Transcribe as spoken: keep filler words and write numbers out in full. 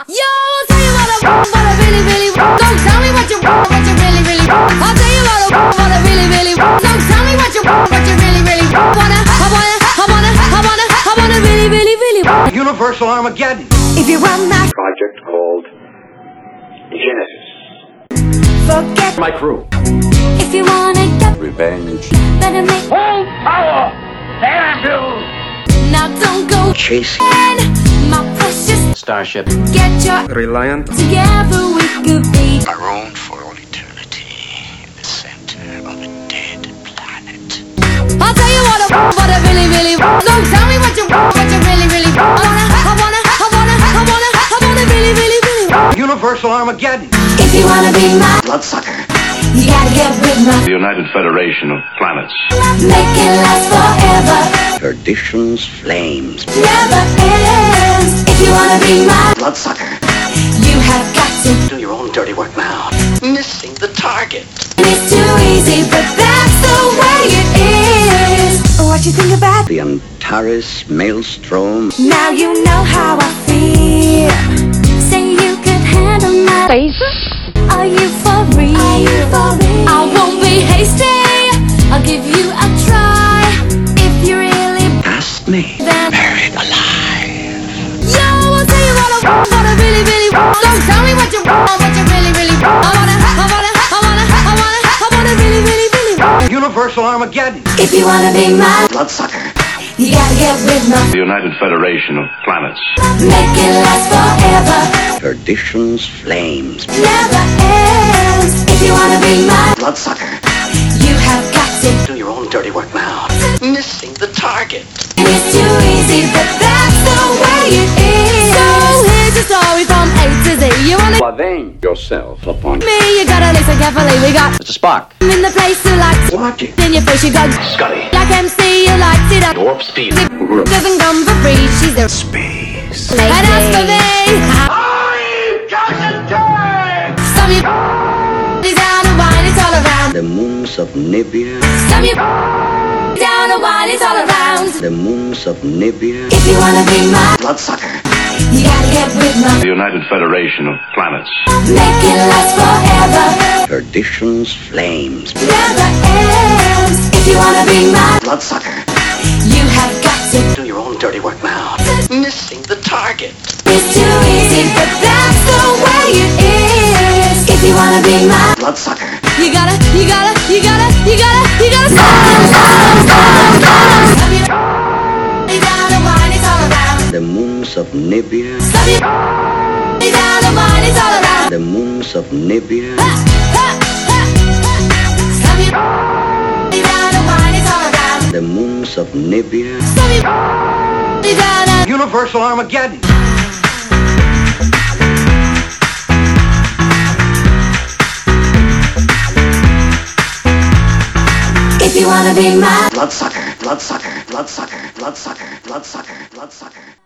Yo, I'll tell you what I want, what I really, really want. Don't tell me what you want, what you really, really want. I'll tell you what I want, what I really, really want. Don't tell me what you want, what you really, really want. Wanna, I wanna, I wanna, I wanna, I wanna really, really, really want. Universal Armageddon. If you want my project called Genesis. forget My crew. if you wanna get Revenge. better make Full power! Anvil! now don't go Chasing. my precious Starship. get your Reliant. together we could be Marooned for all eternity in the center of a dead planet. I'll tell you what I want, what I really, really want. Don't tell me what you want, what you really, really want. I wanna, I wanna, I wanna, I wanna, I wanna really, really, really want. Universal Armageddon. If you wanna be my Bloodsucker. you gotta get with my The United Federation of Planets. make it last forever. Perdition's flames. Never ends. If you wanna be my Bloodsucker. you have got to. Do your own dirty work now. Missing the target. It's too easy, but that's the way it is. What you think about? The Antares Maelstrom. Now you know how I feel. Say you could handle my face. Are you for real? Are you for real? I won't be hasty. I'll give you a try. If you really Ask me. then Buried alive. yo, I'll tell you what I want, what I really, really want. Don't tell me what you want, what you really, really want. I wanna, I wanna, I wanna, I wanna, I wanna really, really, really want. Universal Armageddon. If you wanna be my Bloodsucker. you gotta get with my The United Federation of Planets. make it last forever. Perdition's flames. Never ends. If you wanna be my Bloodsucker. you have got to. Do your own dirty work now. Missing the target. It's too easy, but that's the way it is. So here's your story from A to Z. You wanna Avenge yourself upon me? You gotta listen carefully. We got Mister Spock. in the place who likes Watching. in your face. You got Scotty. like M C. You likes it up. Warp speed. Doesn't come for free. She's a Space. lady. And as for me, some you down and wine. It's all around. The moons of Nibia. Some you down and wine. It's all around. The moons of Nibia. If you wanna be my Bloodsucker. you gotta get with my The United Federation of Planets. make it last forever. Perdition's flames. Never ends. If you wanna be my Bloodsucker. you have got to. Do your own dirty work now. Missing the target. It's too easy, but that's the way it is. If you wanna be my Bloodsucker. you gotta, you gotta, you gotta, you gotta, you gotta stop, stop, stop, stop. Stop you down and wine, it's all around. The moons of Nibia. Stop you down and wine, it's all around. The moons of Nibia. Ha, ha, ha, ha. Stop you down and wine, it's all around. The moons of Nibia. Stop you down and Universal Armageddon. if you wanna be my Bloodsucker. Bloodsucker. Bloodsucker. Bloodsucker. Bloodsucker. Bloodsucker.